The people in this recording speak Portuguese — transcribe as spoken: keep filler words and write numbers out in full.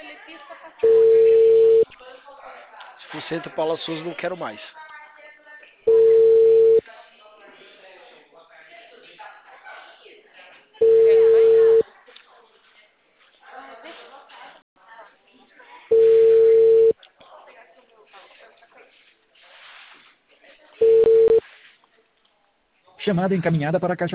Se for Centro Paula Souza, não quero mais. Chamada encaminhada para a caixa